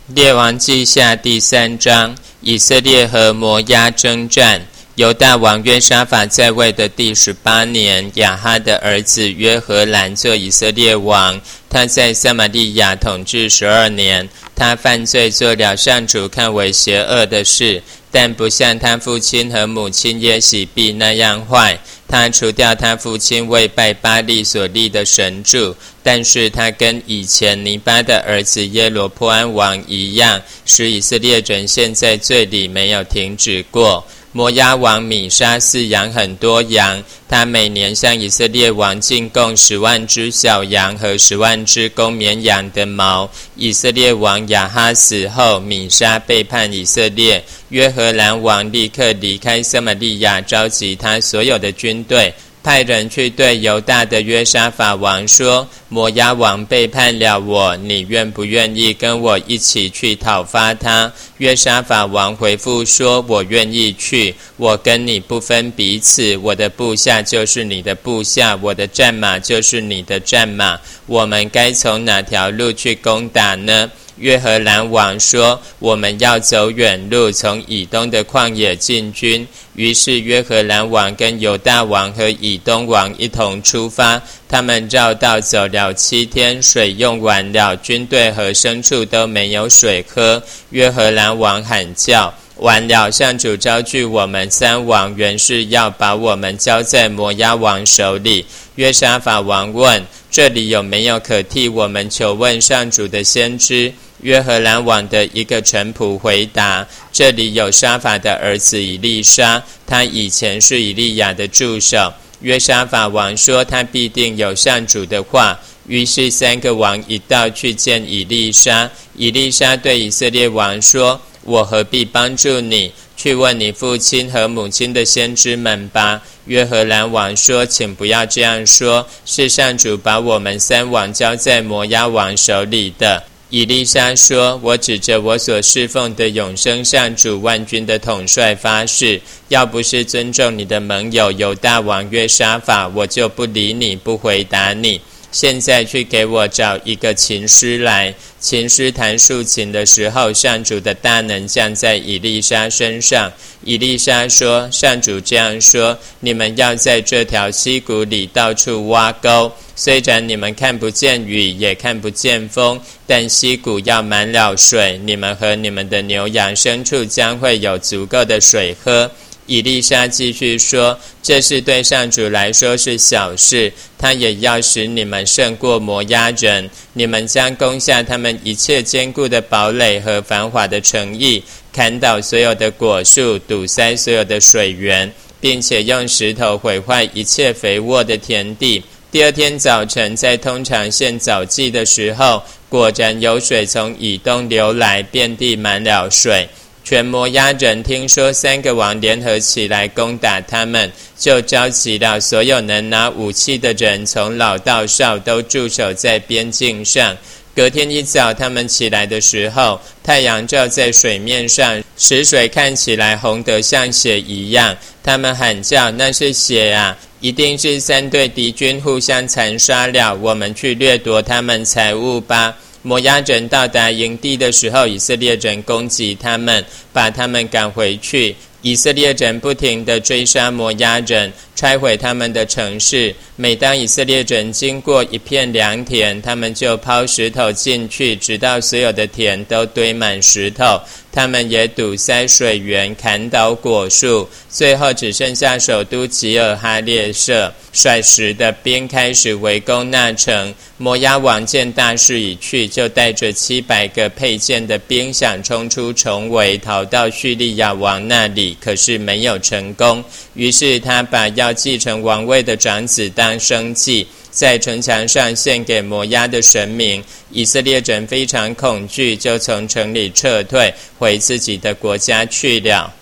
列王记下第3章，以色列和摩押征战。犹大王约沙法在位的第18年，亚哈的儿子约荷兰做以色列王。他在撒玛利亚统治12年。他犯罪，做了上主看为邪恶的事，但不像他父亲和母亲耶洗必那样坏。他除掉他父亲为拜巴力所立的神柱，但是他跟以前尼巴的儿子耶罗波安王一样，使以色列人陷在罪里，没有停止过。摩押王米沙饲养很多羊，他每年向以色列王进贡10万只小羊和10万只公绵羊的毛。以色列王亚哈死后，米沙背叛以色列，约荷兰王立刻离开撒玛利亚，召集他所有的军队，派人去对犹大的约沙法王说：摩押王背叛了我，你愿不愿意跟我一起去讨伐他？约沙法王回复说：我愿意去，我跟你不分彼此，我的部下就是你的部下，我的战马就是你的战马，我们该从哪条路去攻打呢？约荷兰王说：我们要走远路，从以东的旷野进军。于是约荷兰王跟犹大王和以东王一同出发，他们绕道走了7天，水用完了，军队和牲畜都没有水喝。约荷兰王喊叫：完了，上主招聚我们3王，原是要把我们交在摩押王手里。约沙法王问：这里有没有可替我们求问上主的先知？约荷兰王的一个臣仆回答：这里有沙法的儿子以利沙，他以前是以利亚的助手。约沙法王说：他必定有上主的话。于是3个王一道去见以利沙。以利沙对以色列王说：我何必帮助你？去问你父亲和母亲的先知们吧。约荷兰王说：请不要这样说，是上主把我们3王交在摩押王手里的。以利沙说：我指着我所侍奉的永生上主万军的统帅发誓，要不是尊重你的盟友犹大王约沙法，我就不理你，不回答你。现在去给我找一个琴师来。琴师弹竖琴的时候，上主的大能降在以利沙身上。以利沙说：上主这样说，你们要在这条溪谷里到处挖沟，虽然你们看不见雨，也看不见风，但溪谷要满了水，你们和你们的牛羊牲畜将会有足够的水喝。以利沙继续说：这事对上主来说是小事，他也要使你们胜过摩押人。你们将攻下他们一切坚固的堡垒和繁华的城邑，砍倒所有的果树，堵塞所有的水源，并且用石头毁坏一切肥沃的田地。第2天早晨，在通常献早祭的时候，果然有水从以东流来，遍地满了水。全摩押人听说3个王联合起来攻打他们，就召集了所有能拿武器的人，从老到少都驻守在边境上。隔天一早，他们起来的时候，太阳照在水面上，使水看起来红得像血一样。他们喊叫：那是血啊！一定是3队敌军互相残杀了，我们去掠夺他们财物吧。摩押人到达营地的时候，以色列人攻击他们，把他们赶回去。以色列人不停地追杀摩押人，拆毁他们的城市。每当以色列人经过一片良田，他们就抛石头进去，直到所有的田都堆满石头。他们也堵塞水源，砍倒果树，最后只剩下首都吉尔哈列舍。率10的兵开始围攻那城。摩押王见大势已去，就带着700个佩剑的兵，想冲出重围，逃到叙利亚王那里，可是没有成功。于是他把要继承王位的长子当生祭，在城墙上献给摩押的神明。以色列人非常恐惧，就从城里撤退，回自己的国家去了。